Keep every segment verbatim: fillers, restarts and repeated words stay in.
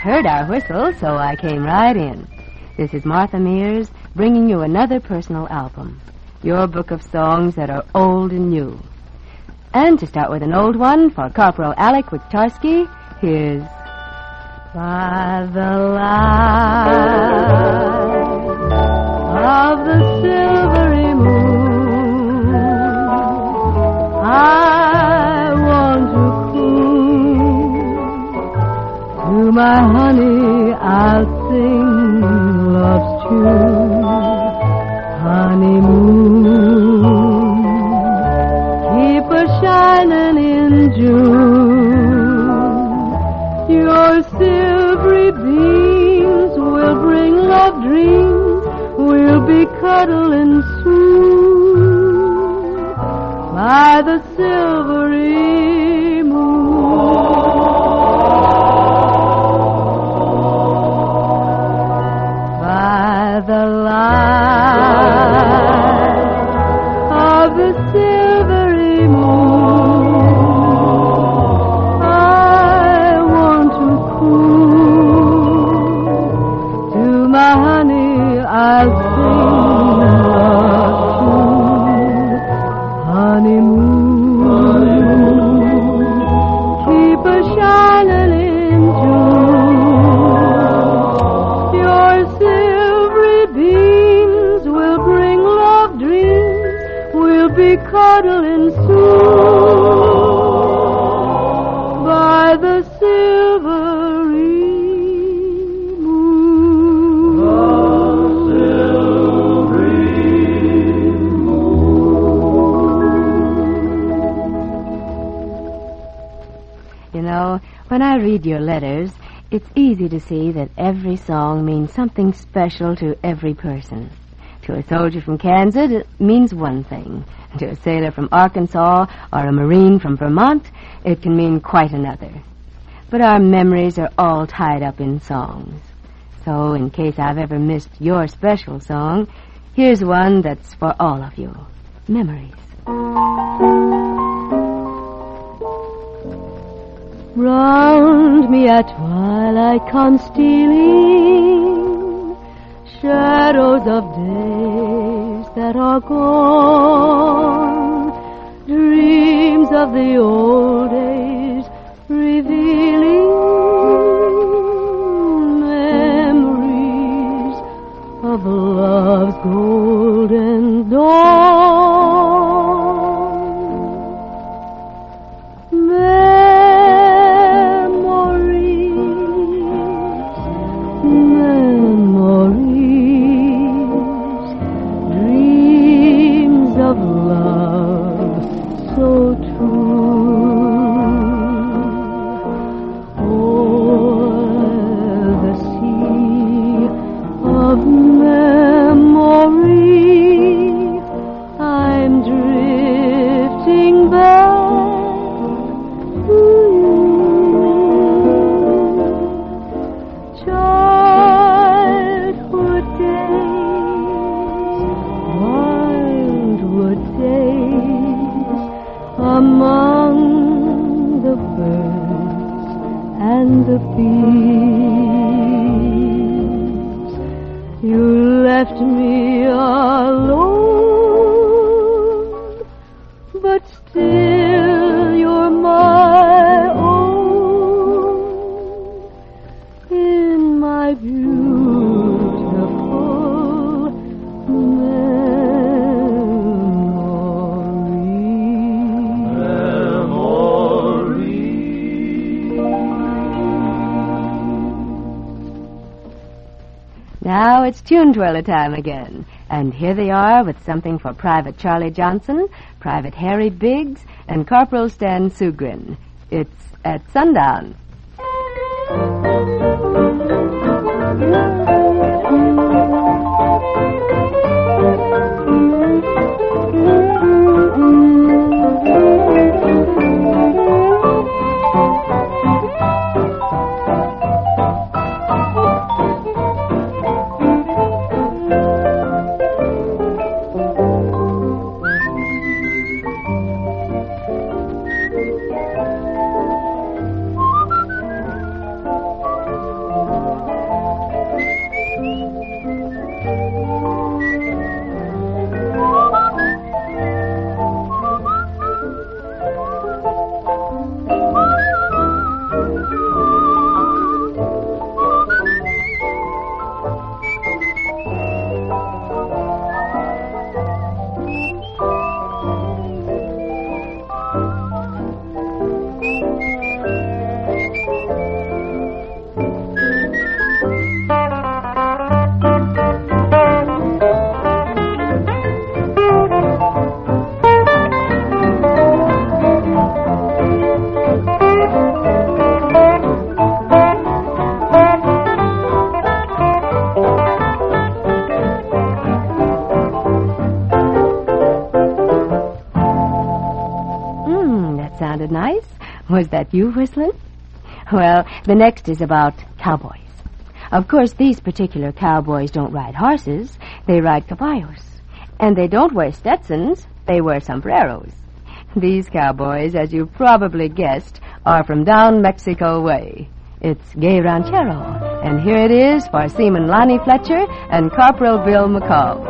heard our whistle, so I came right in. This is Martha Mears bringing you another personal album, your book of songs that are old and new. And to start with an old one for Corporal Alec Wiktarski, here's By the Light of the Silvery Moon, I want to coo. To my honey I'll sing love's tune. Honeymoon, keep a shining in June. Your silvery beams will bring love dreams. We'll be cuddling soon by the silvery moon. By the light of the silvery moon, I want to coo. To my honey I'll sing love tune. Honeymoon, honeymoon, keep a shining in June. Your silvery beams will bring love dreams. We'll be cuddling soon by the silvery moon. The silvery moon. You know, when I read your letters, it's easy to see that every song means something special to every person. To a soldier from Kansas, it means one thing. To a sailor from Arkansas or a Marine from Vermont, it can mean quite another. But our memories are all tied up in songs. So, in case I've ever missed your special song, here's one that's for all of you. Memories. Round me at twilight come stealing shadows of days that are gone, dreams of the old days revealing memories of love's golden dawn. Now it's Tune Twirler time again. And here they are with something for Private Charlie Johnson, Private Harry Biggs, and Corporal Stan Sugrin. It's At Sundown. nice? Was that you whistling? Well, the next is about cowboys. Of course, these particular cowboys don't ride horses. They ride caballos. And they don't wear Stetsons. They wear sombreros. These cowboys, as you probably guessed, are from down Mexico way. It's Gay Ranchero. And here it is for Seaman Lonnie Fletcher and Corporal Bill McCall.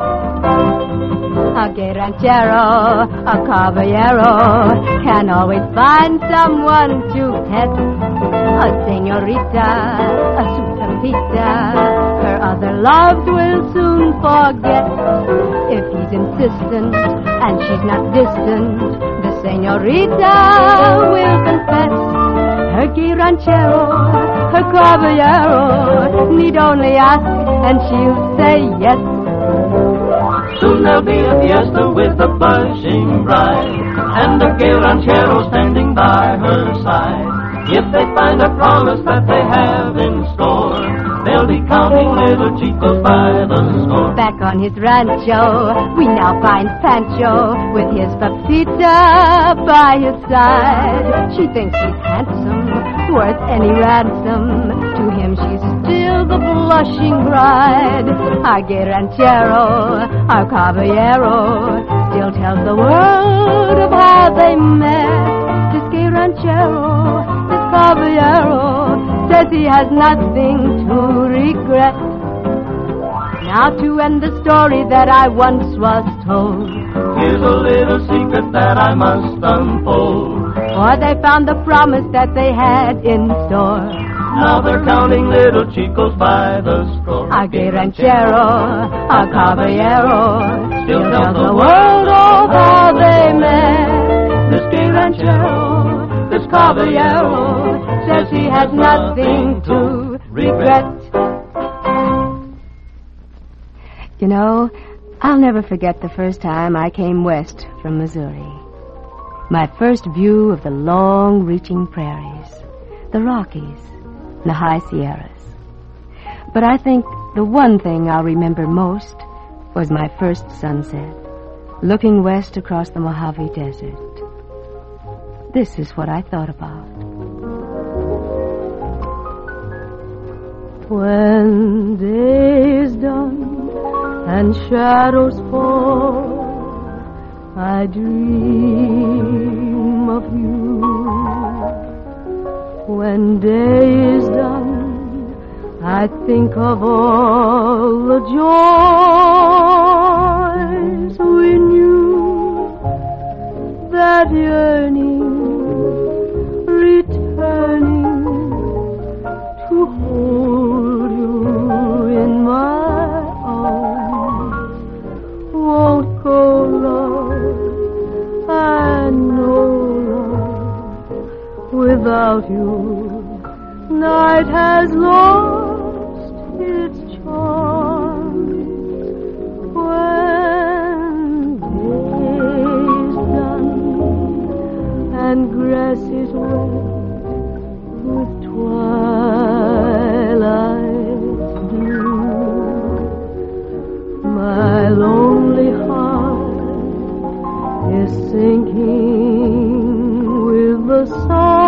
A gay ranchero, a caballero, can always find someone to pet. A señorita, a suitapita, her other loves will soon forget. If he's insistent and she's not distant, the señorita will confess. Her gay ranchero, her caballero, need only ask and she'll say yes. Soon there'll be a fiesta with a blushing bride, and a gay ranchero standing by her side. If they find a promise that they have in store, they'll be counting little chicos by the score. Back on his rancho, we now find Pancho with his papita by his side. She thinks he's handsome, worth any ransom. To him she's still the blushing bride. Our gay ranchero, our caballero, still tells the world of how they met. This gay ranchero, this caballero, says he has nothing to regret. Now to end the story that I once was told, here's a little secret that I must unfold. For they found the promise that they had in store. Now they're counting little chicos by the score. Our gay ranchero, our caballero, still tells the world of how they met. This gay ranchero, this caballero, says he has nothing to regret. You know, I'll never forget the first time I came west from Missouri. My first view of the long-reaching prairies, the Rockies, and the high Sierras. But I think the one thing I'll remember most was my first sunset, looking west across the Mojave Desert. This is what I thought about. When day is done and shadows fall, I dream of you. When day is done, I think of all the joys we knew, that yearning, returning to hold you in my arms. Won't go, love, I know, love, without you, night has lost its charms. When day's done and grass is wet with twilight's dew, my lonely heart is sinking with the sun.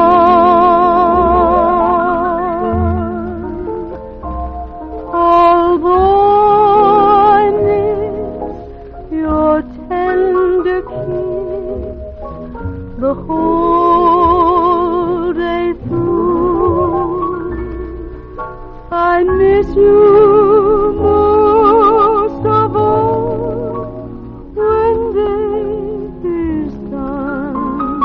The whole day through, I miss you most of all when day is done.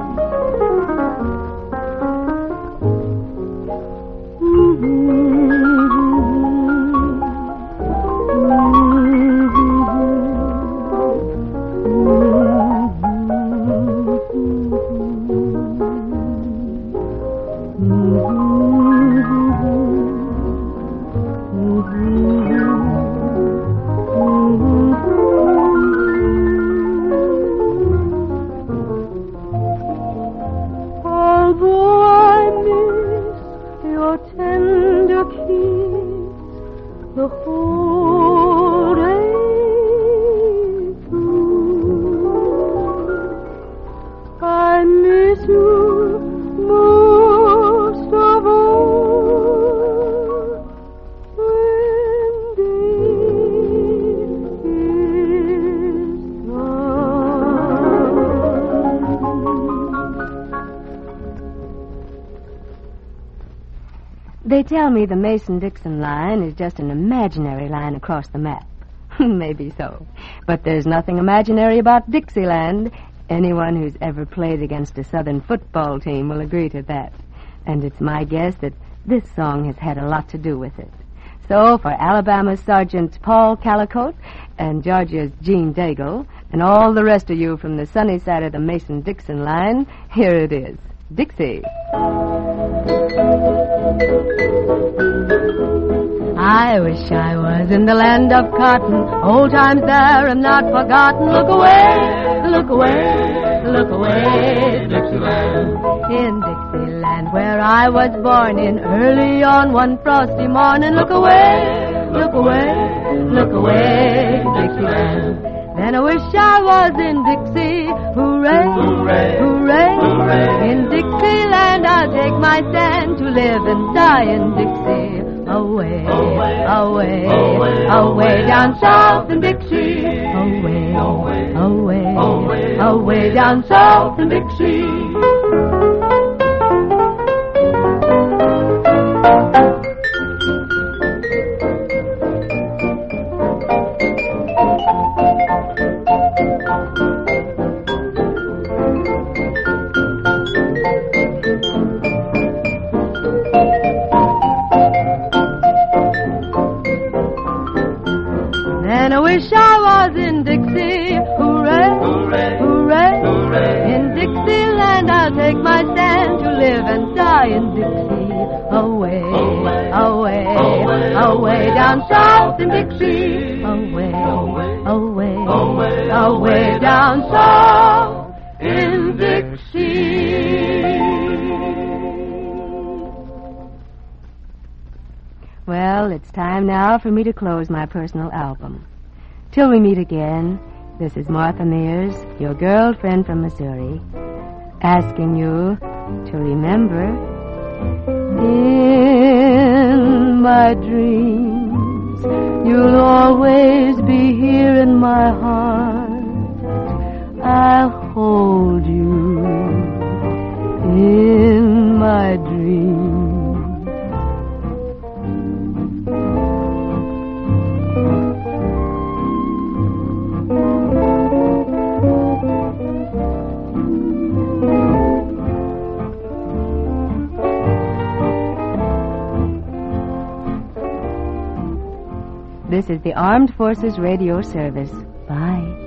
The whole day through, I miss you. tell me the Mason-Dixon line is just an imaginary line across the map. Maybe so. But there's nothing imaginary about Dixieland. Anyone who's ever played against a Southern football team will agree to that. And it's my guess that this song has had a lot to do with it. So, for Alabama's Sergeant Paul Calicote and Georgia's Gene Daigle, and all the rest of you from the sunny side of the Mason-Dixon line, here it is, Dixie. I wish I was in the land of cotton. Old times there and not forgotten. Look away, look away, look away, Dixieland. In Dixieland where I was born in early on one frosty morning. Look away, look away, look away, Dixieland. Then I wish I was in Dixie. Hooray, hooray, hooray, hooray. In Dixieland I'll take my stand to live and die in Dixie. Away, away, away, away, away down south in Dixie. Away, away, away, away, away down south in Dixie. I wish I was in Dixie. Hooray, hooray, hooray, hooray. In Dixieland I'll take my stand to live and die in Dixie. Away, away, away, away, away down south in Dixie. Away, away, away, away, away down south in Dixie. Well, it's time now for me to close my personal album. Till we meet again, this is Martha Mears, your girlfriend from Missouri, asking you to remember, in my dreams, you'll always be here in my heart. I'll hold you in my dreams. This is the Armed Forces Radio Service. Bye.